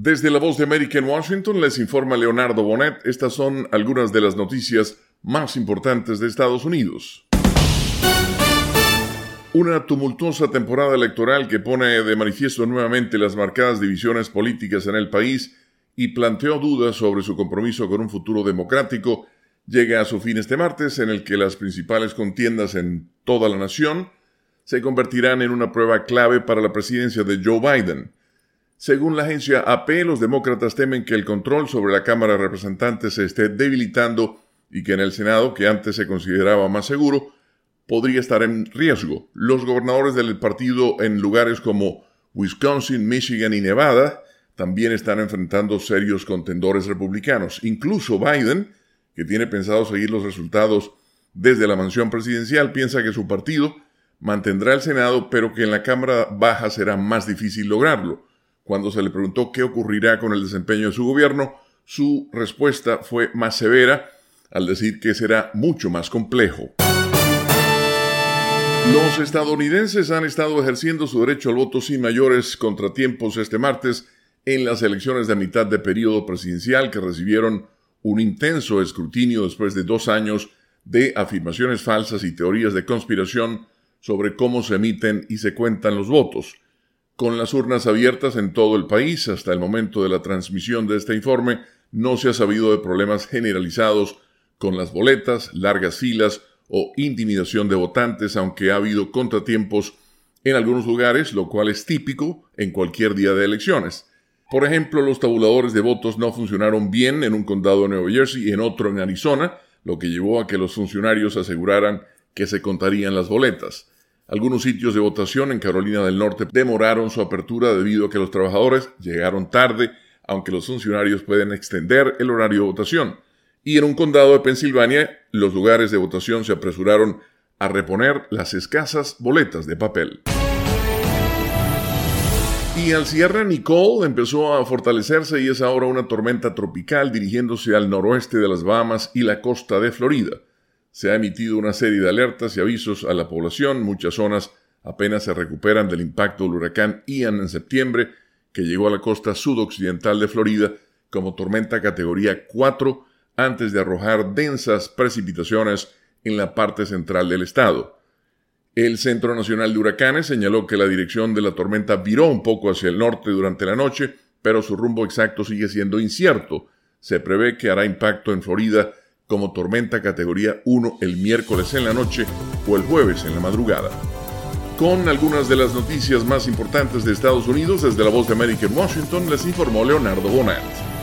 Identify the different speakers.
Speaker 1: Desde la Voz de América en Washington les informa Leonardo Bonet. Estas son algunas de las noticias más importantes de Estados Unidos. Una tumultuosa temporada electoral que pone de manifiesto nuevamente las marcadas divisiones políticas en el país y planteó dudas sobre su compromiso con un futuro democrático llega a su fin este martes, en el que las principales contiendas en toda la nación se convertirán en una prueba clave para la presidencia de Joe Biden. Según la agencia AP, los demócratas temen que el control sobre la Cámara de Representantes se esté debilitando y que en el Senado, que antes se consideraba más seguro, podría estar en riesgo. Los gobernadores del partido en lugares como Wisconsin, Michigan y Nevada también están enfrentando serios contendores republicanos. Incluso Biden, que tiene pensado seguir los resultados desde la mansión presidencial, piensa que su partido mantendrá el Senado, pero que en la Cámara Baja será más difícil lograrlo. Cuando se le preguntó qué ocurrirá con el desempeño de su gobierno, su respuesta fue más severa, al decir que será mucho más complejo. Los estadounidenses han estado ejerciendo su derecho al voto sin mayores contratiempos este martes en las elecciones de mitad de periodo presidencial que recibieron un intenso escrutinio después de 2 años de afirmaciones falsas y teorías de conspiración sobre cómo se emiten y se cuentan los votos. Con las urnas abiertas en todo el país, hasta el momento de la transmisión de este informe, no se ha sabido de problemas generalizados con las boletas, largas filas o intimidación de votantes, aunque ha habido contratiempos en algunos lugares, lo cual es típico en cualquier día de elecciones. Por ejemplo, los tabuladores de votos no funcionaron bien en un condado de Nueva Jersey y en otro en Arizona, lo que llevó a que los funcionarios aseguraran que se contarían las boletas. Algunos sitios de votación en Carolina del Norte demoraron su apertura debido a que los trabajadores llegaron tarde, aunque los funcionarios pueden extender el horario de votación. Y en un condado de Pensilvania, los lugares de votación se apresuraron a reponer las escasas boletas de papel. Y al cierre, Nicole empezó a fortalecerse y es ahora una tormenta tropical dirigiéndose al noroeste de las Bahamas y la costa de Florida. Se ha emitido una serie de alertas y avisos a la población. Muchas zonas apenas se recuperan del impacto del huracán Ian en septiembre, que llegó a la costa sudoccidental de Florida como tormenta categoría 4 antes de arrojar densas precipitaciones en la parte central del estado. El Centro Nacional de Huracanes señaló que la dirección de la tormenta viró un poco hacia el norte durante la noche, pero su rumbo exacto sigue siendo incierto. Se prevé que hará impacto en Florida como tormenta categoría 1 el miércoles en la noche o el jueves en la madrugada. Con algunas de las noticias más importantes de Estados Unidos, desde la Voz de América en Washington, les informó Leonardo Bonet.